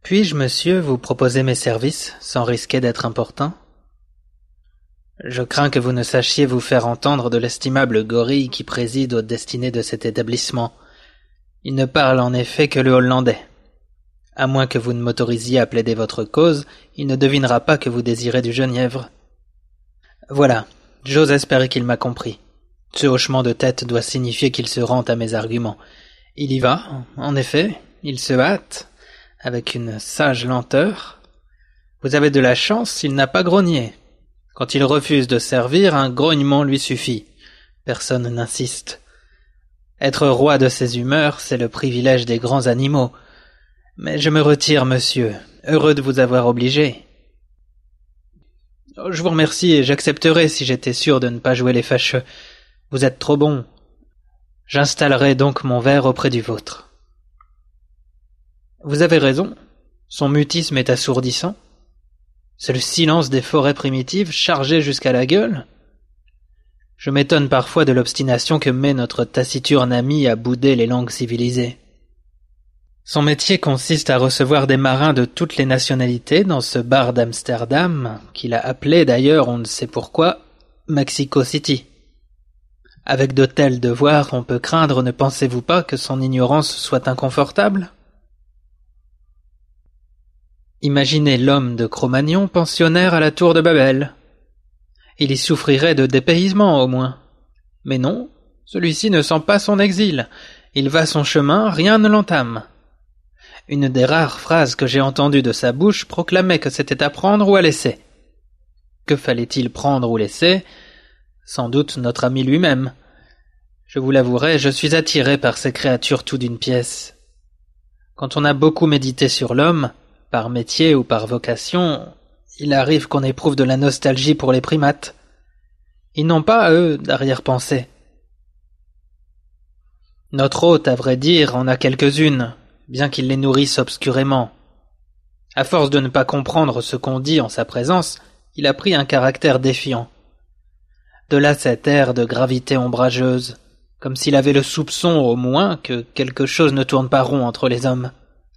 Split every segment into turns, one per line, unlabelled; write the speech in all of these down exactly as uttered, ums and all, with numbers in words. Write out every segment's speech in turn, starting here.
Puis-je, monsieur, vous proposer mes services, sans risquer d'être importun? Je crains que vous ne sachiez vous faire entendre de l'estimable gorille qui préside aux destinées de cet établissement. Il ne parle en effet que le hollandais. À moins que vous ne m'autorisiez à plaider votre cause, il ne devinera pas que vous désirez du genièvre. Voilà, j'ose espérer qu'il m'a compris. Ce hochement de tête doit signifier qu'il se rend à mes arguments. Il y va, en effet, il se hâte, avec une sage lenteur. Vous avez de la chance, il n'a pas grogné. Quand il refuse de servir, un grognement lui suffit. Personne n'insiste. Être roi de ses humeurs, c'est le privilège des grands animaux. Mais je me retire, monsieur, heureux de vous avoir obligé. Je vous remercie et j'accepterai si j'étais sûr de ne pas jouer les fâcheux. Vous êtes trop bon. J'installerai donc mon verre auprès du vôtre. Vous avez raison, son mutisme est assourdissant. C'est le silence des forêts primitives chargées jusqu'à la gueule. Je m'étonne parfois de l'obstination que met notre taciturne ami à bouder les langues civilisées. Son métier consiste à recevoir des marins de toutes les nationalités dans ce bar d'Amsterdam, qu'il a appelé d'ailleurs, on ne sait pourquoi, Mexico City. Avec de tels devoirs, on peut craindre, ne pensez-vous pas, que son ignorance soit inconfortable? Imaginez l'homme de Cro-Magnon pensionnaire à la tour de Babel. Il y souffrirait de dépaysement au moins. Mais non, celui-ci ne sent pas son exil. Il va son chemin, rien ne l'entame. Une des rares phrases que j'ai entendues de sa bouche proclamait que c'était à prendre ou à laisser. Que fallait-il prendre ou laisser? Sans doute notre ami lui-même. Je vous l'avouerai, je suis attiré par ces créatures tout d'une pièce. Quand on a beaucoup médité sur l'homme, par métier ou par vocation, il arrive qu'on éprouve de la nostalgie pour les primates. Ils n'ont pas, eux, d'arrière-pensée. Notre hôte, à vrai dire, en a quelques-unes, bien qu'il les nourrisse obscurément. À force de ne pas comprendre ce qu'on dit en sa présence, il a pris un caractère défiant. De là cet air de gravité ombrageuse, comme s'il avait le soupçon, au moins, que quelque chose ne tourne pas rond entre les hommes.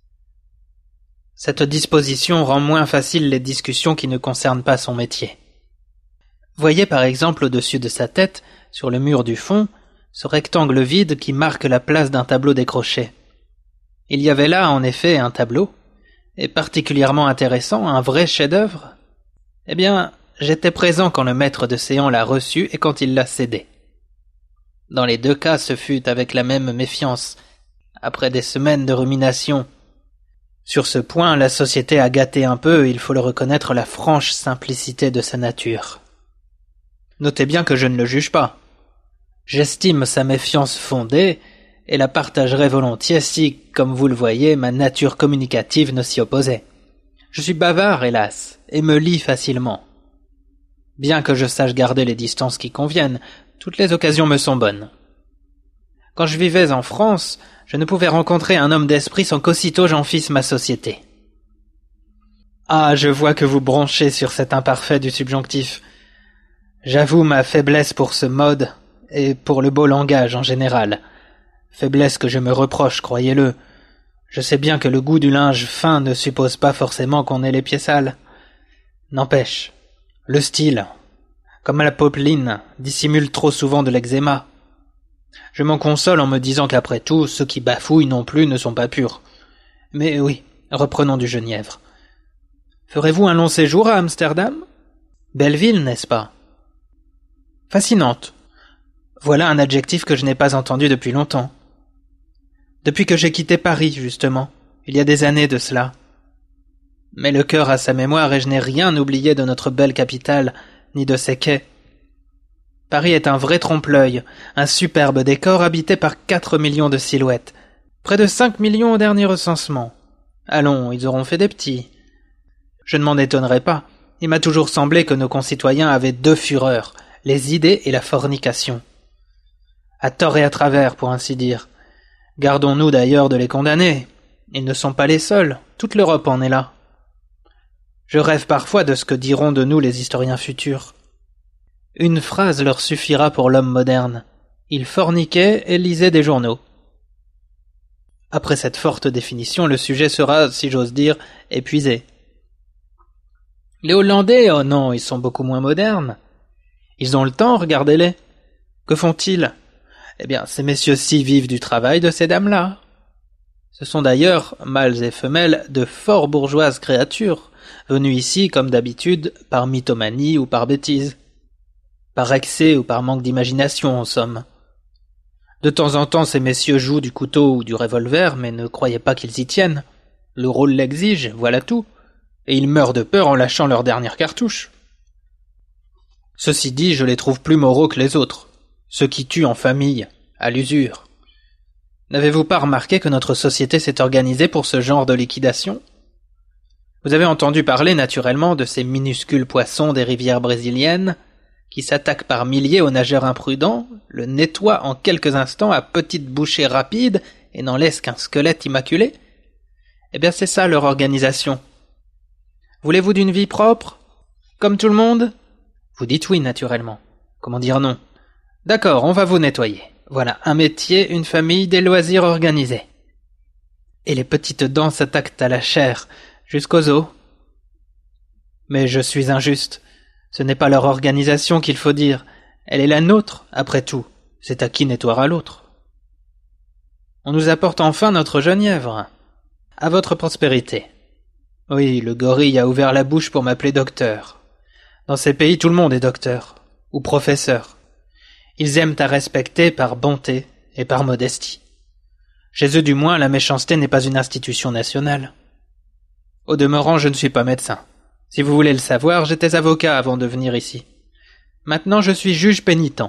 Cette disposition rend moins faciles les discussions qui ne concernent pas son métier. Voyez par exemple au-dessus de sa tête, sur le mur du fond, ce rectangle vide qui marque la place d'un tableau décroché. Il y avait là, en effet, un tableau, et particulièrement intéressant, un vrai chef-d'œuvre. Eh bien, j'étais présent quand le maître de séance l'a reçu et quand il l'a cédé. Dans les deux cas, ce fut avec la même méfiance, après des semaines de rumination. Sur ce point, la société a gâté un peu, il faut le reconnaître, la franche simplicité de sa nature. Notez bien que je ne le juge pas. J'estime sa méfiance fondée, et la partagerai volontiers si, comme vous le voyez, ma nature communicative ne s'y opposait. Je suis bavard, hélas, et me lie facilement. Bien que je sache garder les distances qui conviennent, toutes les occasions me sont bonnes. Quand je vivais en France, je ne pouvais rencontrer un homme d'esprit sans qu'aussitôt j'en fisse ma société. Ah, je vois que vous bronchez sur cet imparfait du subjonctif. J'avoue ma faiblesse pour ce mode, et pour le beau langage en général. Faiblesse que je me reproche, croyez-le. Je sais bien que le goût du linge fin ne suppose pas forcément qu'on ait les pieds sales. N'empêche, le style, comme à la popeline, dissimule trop souvent de l'eczéma. Je m'en console en me disant qu'après tout, ceux qui bafouillent non plus ne sont pas purs. Mais oui, reprenons du genièvre. Ferez-vous un long séjour à Amsterdam? Belle ville, n'est-ce pas? Fascinante. Voilà un adjectif que je n'ai pas entendu depuis longtemps. Depuis que j'ai quitté Paris, justement, il y a des années de cela. Mais le cœur a sa mémoire et je n'ai rien oublié de notre belle capitale, ni de ses quais. Paris est un vrai trompe-l'œil, un superbe décor habité par quatre millions de silhouettes, près de cinq millions au dernier recensement. Allons, ils auront fait des petits. Je ne m'en étonnerai pas, il m'a toujours semblé que nos concitoyens avaient deux fureurs, les idées et la fornication. À tort et à travers, pour ainsi dire. Gardons-nous d'ailleurs de les condamner. Ils ne sont pas les seuls, toute l'Europe en est là. Je rêve parfois de ce que diront de nous les historiens futurs. Une phrase leur suffira pour l'homme moderne. Ils forniquaient et lisaient des journaux. Après cette forte définition, le sujet sera, si j'ose dire, épuisés. Les Hollandais, oh non, ils sont beaucoup moins modernes. Ils ont le temps, regardez-les. Que font-ils? Eh bien, ces messieurs-ci vivent du travail de ces dames-là. Ce sont d'ailleurs, mâles et femelles, de fort bourgeoises créatures, venues ici, comme d'habitude, par mythomanie ou par bêtise. Par excès ou par manque d'imagination, en somme. De temps en temps, ces messieurs jouent du couteau ou du revolver, mais ne croyez pas qu'ils y tiennent. Le rôle l'exige, voilà tout. Et ils meurent de peur en lâchant leur dernière cartouche. Ceci dit, je les trouve plus moraux que les autres, ceux qui tuent en famille, à l'usure. N'avez-vous pas remarqué que notre société s'est organisée pour ce genre de liquidation? Vous avez entendu parler naturellement de ces minuscules poissons des rivières brésiliennes, qui s'attaquent par milliers aux nageurs imprudents, le nettoient en quelques instants à petites bouchées rapides et n'en laissent qu'un squelette immaculé? Eh bien c'est ça leur organisation. Voulez-vous d'une vie propre? Comme tout le monde? Vous dites oui, naturellement. Comment dire non? D'accord, on va vous nettoyer. Voilà, un métier, une famille, des loisirs organisés. Et les petites dents s'attaquent à la chair, jusqu'aux os. Mais je suis injuste. Ce n'est pas leur organisation qu'il faut dire. Elle est la nôtre, après tout. C'est à qui nettoiera l'autre. On nous apporte enfin notre genièvre. À votre prospérité. Oui, le gorille a ouvert la bouche pour m'appeler docteur. Dans ces pays, tout le monde est docteur, ou professeur. Ils aiment à respecter par bonté et par modestie. Chez eux, du moins, la méchanceté n'est pas une institution nationale. Au demeurant, je ne suis pas médecin. Si vous voulez le savoir, j'étais avocat avant de venir ici. Maintenant, je suis juge pénitent.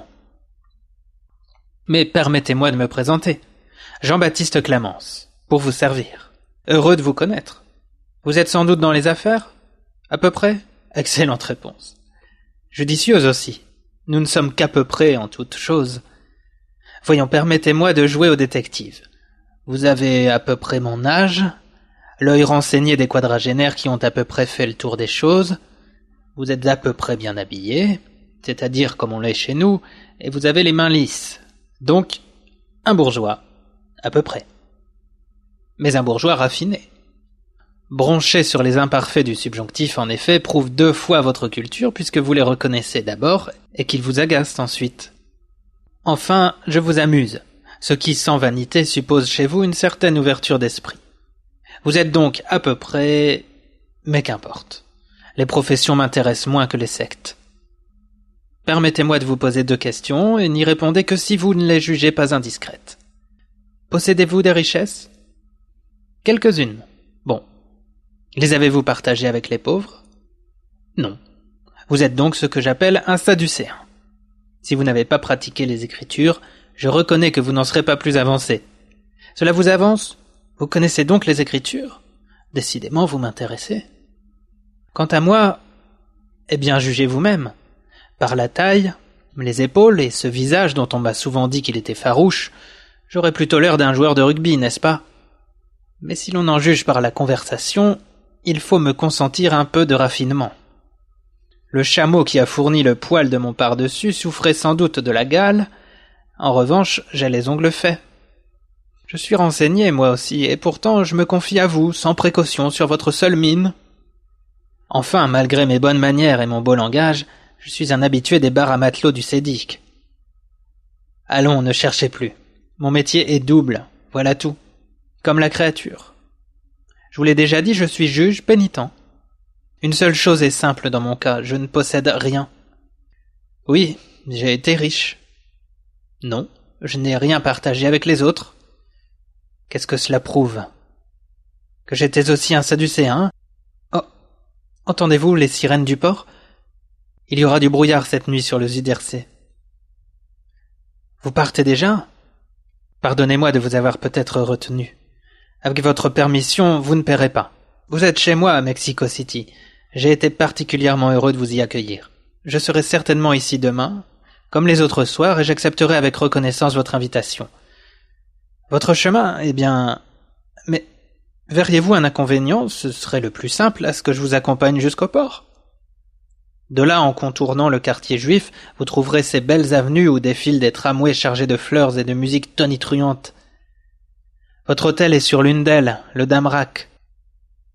Mais permettez-moi de me présenter. Jean-Baptiste Clamence, pour vous servir. Heureux de vous connaître. Vous êtes sans doute dans les affaires? À peu près? Excellente réponse. Judicieuse aussi. Nous ne sommes qu'à peu près en toutes choses. Voyons, permettez-moi de jouer au détective. Vous avez à peu près mon âge, l'œil renseigné des quadragénaires qui ont à peu près fait le tour des choses, vous êtes à peu près bien habillé, c'est-à-dire comme on l'est chez nous, et vous avez les mains lisses. Donc, un bourgeois, à peu près. Mais un bourgeois raffiné. Broncher sur les imparfaits du subjonctif, en effet, prouve deux fois votre culture puisque vous les reconnaissez d'abord et qu'ils vous agacent ensuite. Enfin, je vous amuse, ce qui, sans vanité, suppose chez vous une certaine ouverture d'esprit. Vous êtes donc à peu près... mais qu'importe. Les professions m'intéressent moins que les sectes. Permettez-moi de vous poser deux questions et n'y répondez que si vous ne les jugez pas indiscrètes. Possédez-vous des richesses? Quelques-unes. Bon. Les avez-vous partagées avec les pauvres? Non. Vous êtes donc ce que j'appelle un sadducéen. Si vous n'avez pas pratiqué les Écritures, je reconnais que vous n'en serez pas plus avancé. Cela vous avance? Vous connaissez donc les Écritures? Décidément, vous m'intéressez. Quant à moi, eh bien, jugez vous-même. Par la taille, les épaules et ce visage dont on m'a souvent dit qu'il était farouche, j'aurais plutôt l'air d'un joueur de rugby, n'est-ce pas? Mais si l'on en juge par la conversation, il faut me consentir un peu de raffinement. Le chameau qui a fourni le poil de mon par-dessus souffrait sans doute de la gale. En revanche, j'ai les ongles faits. Je suis renseigné, moi aussi, et pourtant je me confie à vous, sans précaution, sur votre seule mine. Enfin, malgré mes bonnes manières et mon beau langage, je suis un habitué des bars à matelots du Sédic. Allons, ne cherchez plus. Mon métier est double, voilà tout. Comme la créature. Je vous l'ai déjà dit, je suis juge pénitent. Une seule chose est simple dans mon cas, je ne possède rien. Oui, j'ai été riche. Non, je n'ai rien partagé avec les autres. Qu'est-ce que cela prouve? Que j'étais aussi un sadducéen? Oh, entendez-vous les sirènes du port? Il y aura du brouillard cette nuit sur le Zuiderzee. Vous partez déjà? Pardonnez-moi de vous avoir peut-être retenu. Avec votre permission, vous ne paierez pas. Vous êtes chez moi à Mexico City. J'ai été particulièrement heureux de vous y accueillir. Je serai certainement ici demain, comme les autres soirs, et j'accepterai avec reconnaissance votre invitation. Votre chemin, eh bien... Mais verriez-vous un inconvénient? Ce serait le plus simple à ce que je vous accompagne jusqu'au port. De là, en contournant le quartier juif, vous trouverez ces belles avenues où défilent des tramways chargés de fleurs et de musique tonitruante. Votre hôtel est sur l'une d'elles, le Damrak.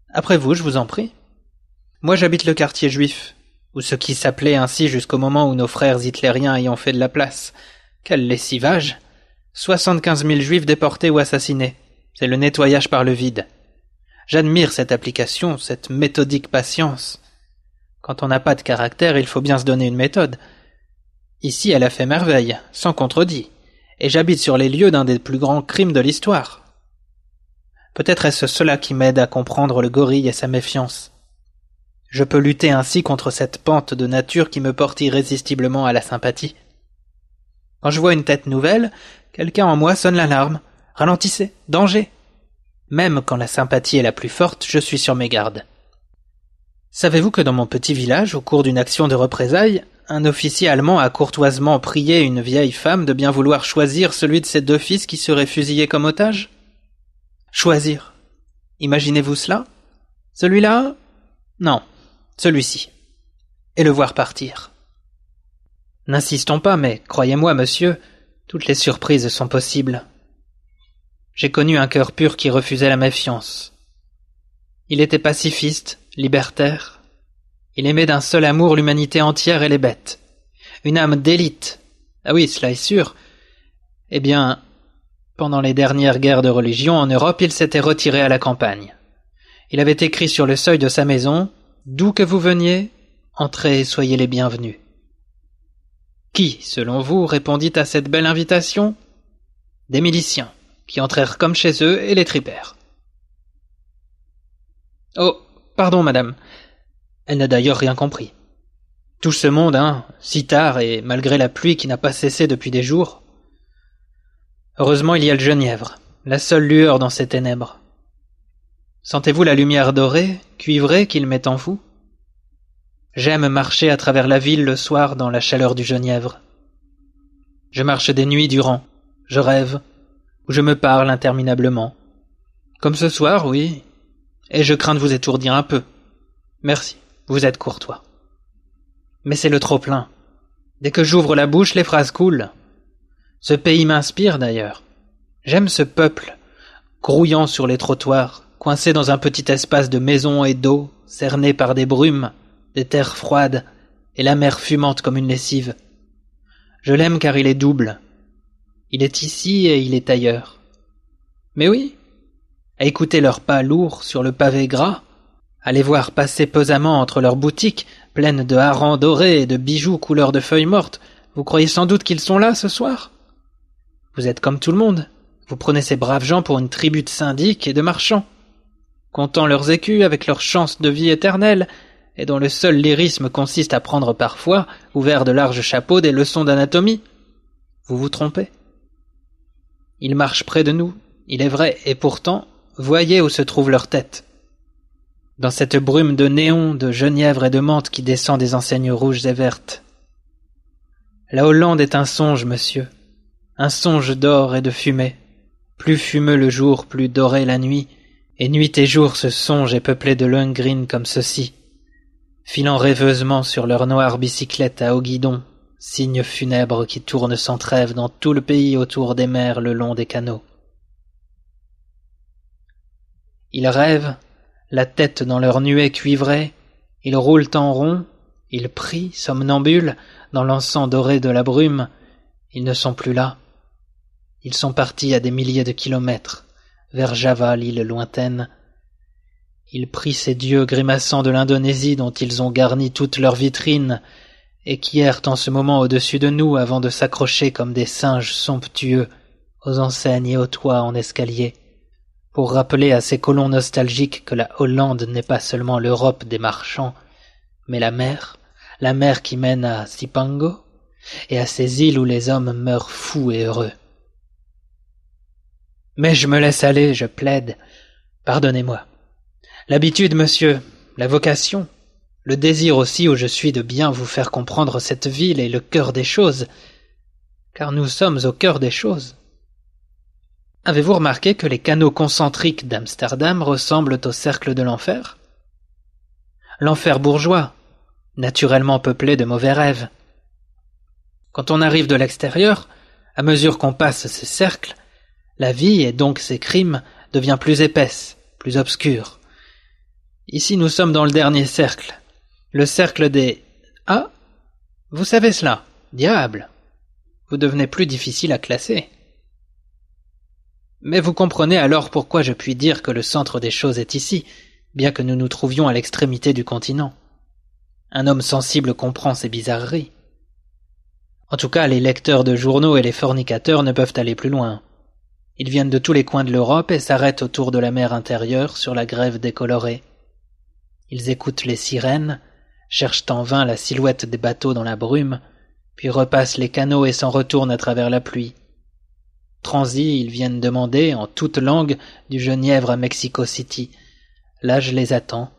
Après vous, je vous en prie. Moi, j'habite le quartier juif, ou ce qui s'appelait ainsi jusqu'au moment où nos frères hitlériens y ont fait de la place. Quel lessivage! Soixante-quinze mille juifs déportés ou assassinés. C'est le nettoyage par le vide. J'admire cette application, cette méthodique patience. Quand on n'a pas de caractère, il faut bien se donner une méthode. Ici, elle a fait merveille, sans contredit, et j'habite sur les lieux d'un des plus grands crimes de l'histoire. Peut-être est-ce cela qui m'aide à comprendre le gorille et sa méfiance. Je peux lutter ainsi contre cette pente de nature qui me porte irrésistiblement à la sympathie. Quand je vois une tête nouvelle, quelqu'un en moi sonne l'alarme. Ralentissez, danger. Même quand la sympathie est la plus forte, je suis sur mes gardes. Savez-vous que dans mon petit village, au cours d'une action de représailles, un officier allemand a courtoisement prié une vieille femme de bien vouloir choisir celui de ses deux fils qui seraient fusillés comme otages? Choisir. Imaginez-vous cela? Celui-là? Non, celui-ci. Et le voir partir. N'insistons pas, mais croyez-moi, monsieur, toutes les surprises sont possibles. J'ai connu un cœur pur qui refusait la méfiance. Il était pacifiste, libertaire. Il aimait d'un seul amour l'humanité entière et les bêtes. Une âme d'élite. Ah oui, cela est sûr. Eh bien, pendant les dernières guerres de religion en Europe, il s'était retiré à la campagne. Il avait écrit sur le seuil de sa maison « D'où que vous veniez, entrez et soyez les bienvenus ». Qui, selon vous, répondit à cette belle invitation? Des miliciens, qui entrèrent comme chez eux et les tripèrent. Oh, pardon, madame. Elle n'a d'ailleurs rien compris. Tout ce monde, hein, si tard et malgré la pluie qui n'a pas cessé depuis des jours. Heureusement, il y a le genièvre, la seule lueur dans ces ténèbres. Sentez-vous la lumière dorée, cuivrée qu'il met en vous? J'aime marcher à travers la ville le soir dans la chaleur du genièvre. Je marche des nuits durant, je rêve, ou je me parle interminablement. Comme ce soir, oui, et je crains de vous étourdir un peu. Merci, vous êtes courtois. Mais c'est le trop-plein. Dès que j'ouvre la bouche, les phrases coulent. Ce pays m'inspire d'ailleurs. J'aime ce peuple, grouillant sur les trottoirs, coincé dans un petit espace de maisons et d'eau, cerné par des brumes, des terres froides, et la mer fumante comme une lessive. Je l'aime car il est double. Il est ici et il est ailleurs. Mais oui, à écouter leurs pas lourds sur le pavé gras, à les voir passer pesamment entre leurs boutiques, pleines de harengs dorés et de bijoux couleur de feuilles mortes, vous croyez sans doute qu'ils sont là ce soir? Vous êtes comme tout le monde, vous prenez ces braves gens pour une tribu de syndics et de marchands, comptant leurs écus avec leurs chances de vie éternelle, et dont le seul lyrisme consiste à prendre parfois, ouverts de larges chapeaux, des leçons d'anatomie. Vous vous trompez. Ils marchent près de nous, il est vrai, et pourtant, voyez où se trouve leur tête. Dans cette brume de néon, de genièvre et de menthe qui descend des enseignes rouges et vertes. La Hollande est un songe, monsieur, un songe d'or et de fumée. Plus fumeux le jour, plus doré la nuit, et nuit et jour ce songe est peuplé de Lohengrin comme ceci, filant rêveusement sur leurs noires bicyclettes à haut guidon, signes funèbres qui tournent sans trêve dans tout le pays autour des mers le long des canaux. Ils rêvent, la tête dans leur nuée cuivrée, ils roulent en rond, ils prient, somnambules, dans l'encens doré de la brume, ils ne sont plus là. Ils sont partis à des milliers de kilomètres, vers Java, l'île lointaine. Ils prient ces dieux grimaçants de l'Indonésie dont ils ont garni toutes leurs vitrines et qui errent en ce moment au-dessus de nous avant de s'accrocher comme des singes somptueux aux enseignes et aux toits en escalier, pour rappeler à ces colons nostalgiques que la Hollande n'est pas seulement l'Europe des marchands, mais la mer, la mer qui mène à Cipango, et à ces îles où les hommes meurent fous et heureux. Mais je me laisse aller, je plaide. Pardonnez-moi. L'habitude, monsieur, la vocation, le désir aussi où je suis de bien vous faire comprendre cette ville est le cœur des choses, car nous sommes au cœur des choses. Avez-vous remarqué que les canaux concentriques d'Amsterdam ressemblent au cercle de l'enfer? L'enfer bourgeois, naturellement peuplé de mauvais rêves. Quand on arrive de l'extérieur, à mesure qu'on passe ces cercles, la vie, et donc ses crimes, devient plus épaisse, plus obscure. Ici nous sommes dans le dernier cercle. Le cercle des... Ah, vous savez cela. Diable. Vous devenez plus difficile à classer. Mais vous comprenez alors pourquoi je puis dire que le centre des choses est ici, bien que nous nous trouvions à l'extrémité du continent. Un homme sensible comprend ces bizarreries. En tout cas, les lecteurs de journaux et les fornicateurs ne peuvent aller plus loin. Ils viennent de tous les coins de l'Europe et s'arrêtent autour de la mer intérieure sur la grève décolorée. Ils écoutent les sirènes, cherchent en vain la silhouette des bateaux dans la brume, puis repassent les canaux et s'en retournent à travers la pluie. Transis, ils viennent demander, en toute langue, du Genièvre à Mexico City. Là, je les attends.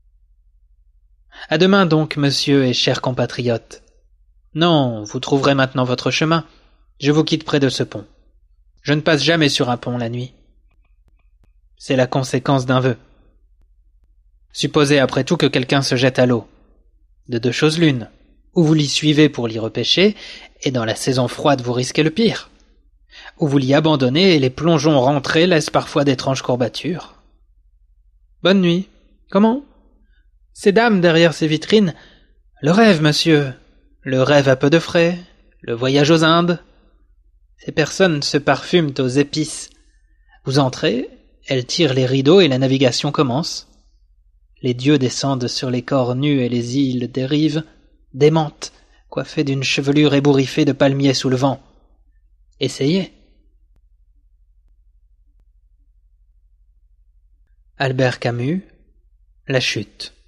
À demain donc, monsieur et chers compatriotes. Non, vous trouverez maintenant votre chemin. Je vous quitte près de ce pont. Je ne passe jamais sur un pont la nuit. C'est la conséquence d'un vœu. Supposez après tout que quelqu'un se jette à l'eau. De deux choses l'une. Ou vous l'y suivez pour l'y repêcher, et dans la saison froide vous risquez le pire. Ou vous l'y abandonnez et les plongeons rentrés laissent parfois d'étranges courbatures. Bonne nuit. Comment? Ces dames derrière ces vitrines. Le rêve, monsieur. Le rêve à peu de frais. Le voyage aux Indes. Ces personnes se parfument aux épices. Vous entrez, elles tirent les rideaux et la navigation commence. Les dieux descendent sur les corps nus et les îles dérivent, démentes, coiffées d'une chevelure ébouriffée de palmiers sous le vent. Essayez. Albert Camus, La Chute.